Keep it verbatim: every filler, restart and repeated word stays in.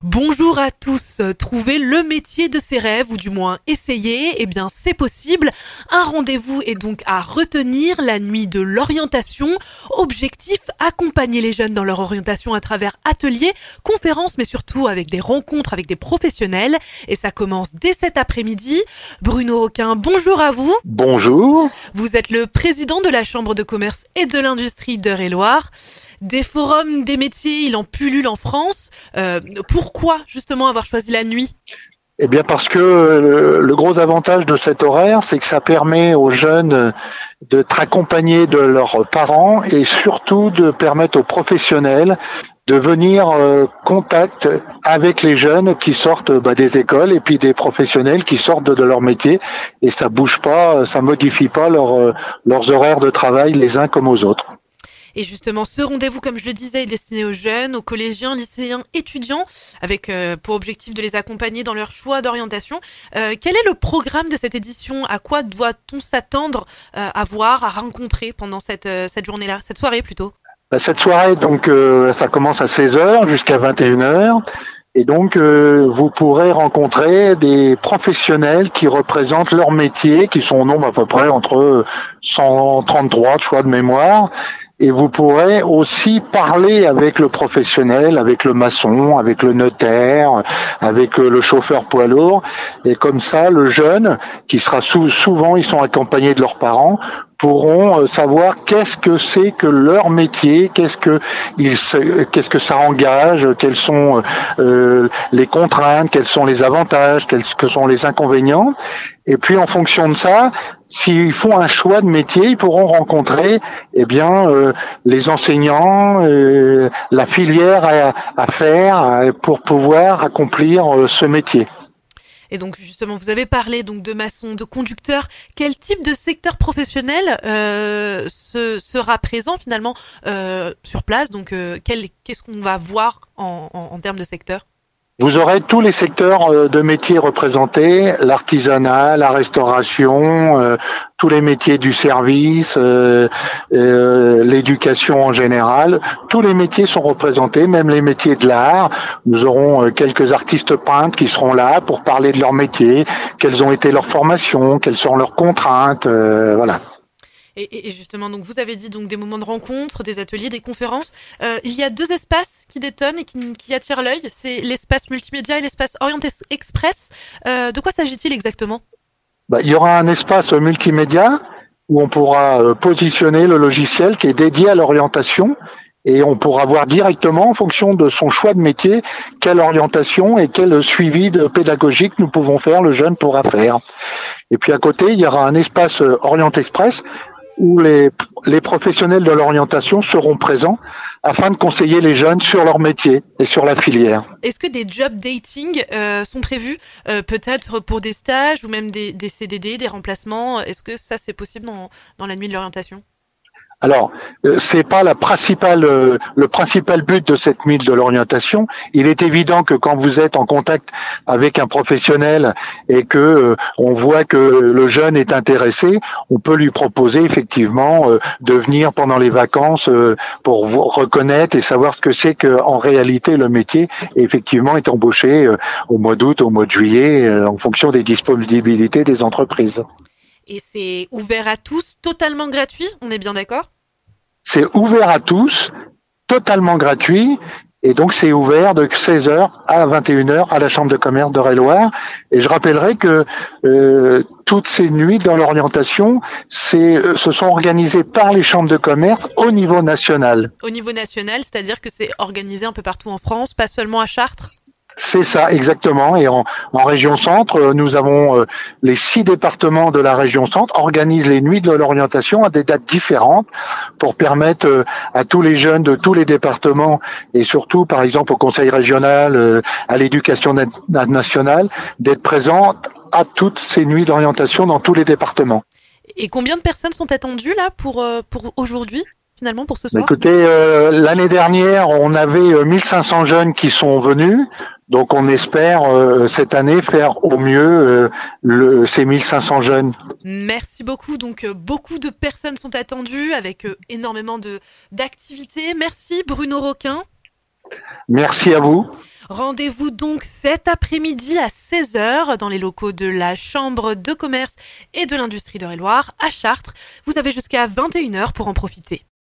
Bonjour à tous, trouver le métier de ses rêves ou du moins essayer, eh bien c'est possible. Un rendez-vous est donc à retenir, la nuit de l'orientation. Objectif, accompagner les jeunes dans leur orientation à travers ateliers, conférences mais surtout avec des rencontres avec des professionnels. Et ça commence dès cet après-midi. Bruno Roquin, bonjour à vous. Bonjour. Vous êtes le président de la Chambre de commerce et de l'industrie d'Eure-et-Loir. Des forums, des métiers, il en pullule en France. Euh, pourquoi justement avoir choisi la nuit ? Eh bien parce que le, le gros avantage de cet horaire, c'est que ça permet aux jeunes d'être accompagnés de leurs parents et surtout de permettre aux professionnels de venir euh, contact avec les jeunes qui sortent bah, des écoles et puis des professionnels qui sortent de, de leur métier, et ça bouge pas, ça modifie pas leur, euh, leurs horaires de travail les uns comme aux autres. Et justement, ce rendez-vous, comme je le disais, est destiné aux jeunes, aux collégiens, lycéens, étudiants, avec euh, pour objectif de les accompagner dans leur choix d'orientation. Euh, quel est le programme de cette édition ? À quoi doit-on s'attendre euh, à voir, à rencontrer pendant cette, euh, cette journée-là, cette soirée plutôt ? Cette soirée, donc, euh, ça commence à seize heures jusqu'à vingt et une heures. Et donc, euh, vous pourrez rencontrer des professionnels qui représentent leur métier, qui sont au nombre à peu près entre cent trente-trois, je crois, de mémoire. Et vous pourrez aussi parler avec le professionnel, avec le maçon, avec le notaire, avec le chauffeur poids lourd. Et comme ça, le jeune, qui sera sou- souvent, ils sont accompagnés de leurs parents, pourront savoir qu'est-ce que c'est que leur métier, qu'est-ce que ils, qu'est-ce que ça engage, quelles sont euh, les contraintes, quels sont les avantages, quels que sont les inconvénients. Et puis en fonction de ça, s'ils font un choix de métier, ils pourront rencontrer eh bien euh, les enseignants, euh, la filière à, à faire pour pouvoir accomplir euh, ce métier. Et donc justement, vous avez parlé donc de maçons, de conducteurs. Quel type de secteur professionnel euh, se, sera présent finalement euh, sur place ? Donc euh, quel, qu'est-ce qu'on va voir en, en, en termes de secteur ? Vous aurez tous les secteurs de métiers représentés, l'artisanat, la restauration, euh, tous les métiers du service, euh, euh, l'éducation en général. Tous les métiers sont représentés, même les métiers de l'art. Nous aurons quelques artistes peintres qui seront là pour parler de leur métier, quelles ont été leurs formations, quelles sont leurs contraintes, euh, voilà. Et, et justement, donc vous avez dit donc des moments de rencontre, des ateliers, des conférences. Euh, il y a deux espaces qui détonnent et qui, qui attirent l'œil. C'est l'espace multimédia et l'espace Orient Express. Euh, de quoi s'agit-il exactement ? Bah, il y aura un espace multimédia où on pourra euh, positionner le logiciel qui est dédié à l'orientation, et on pourra voir directement, en fonction de son choix de métier, quelle orientation et quel suivi de pédagogique nous pouvons faire, le jeune pourra faire. Et puis à côté, il y aura un espace euh, Orient Express où les, les professionnels de l'orientation seront présents afin de conseiller les jeunes sur leur métier et sur la filière. Est-ce que des job dating euh, sont prévus, euh, peut-être pour des stages ou même des, des C D D, des remplacements ? Est-ce que ça c'est possible dans, dans la nuit de l'orientation ? Alors, c'est pas la principale, le principal but de cette nuit de l'orientation. Il est évident que quand vous êtes en contact avec un professionnel et que on voit que le jeune est intéressé, on peut lui proposer effectivement de venir pendant les vacances pour vous reconnaître et savoir ce que c'est qu'en réalité le métier, et effectivement est embauché au mois d'août, au mois de juillet, en fonction des disponibilités des entreprises. Et c'est ouvert à tous, totalement gratuit, on est bien d'accord ? C'est ouvert à tous, totalement gratuit, et donc c'est ouvert de seize heures à vingt et une heures à la Chambre de commerce d'Eure-et-Loir. Et je rappellerai que euh, toutes ces nuits dans l'orientation, c'est, se sont organisées par les chambres de commerce au niveau national. Au niveau national, c'est-à-dire que c'est organisé un peu partout en France, pas seulement à Chartres ? C'est ça, exactement. Et en, en région centre, nous avons euh, les six départements de la région centre organisent les nuits de l'orientation à des dates différentes pour permettre euh, à tous les jeunes de tous les départements et surtout, par exemple, au conseil régional, euh, à l'éducation na- nationale, d'être présents à toutes ces nuits d'orientation dans tous les départements. Et combien de personnes sont attendues là pour euh, pour aujourd'hui ? Finalement, pour ce soir ? Écoutez, euh, l'année dernière, on avait mille cinq cents jeunes qui sont venus. Donc, on espère euh, cette année faire au mieux euh, le, ces mille cinq cents jeunes. Merci beaucoup. Donc, euh, beaucoup de personnes sont attendues avec euh, énormément de d'activités. Merci Bruno Roquin. Merci à vous. Rendez-vous donc cet après-midi à seize heures dans les locaux de la Chambre de commerce et de l'industrie d'Eure-et-Loir à Chartres. Vous avez jusqu'à vingt et une heures pour en profiter.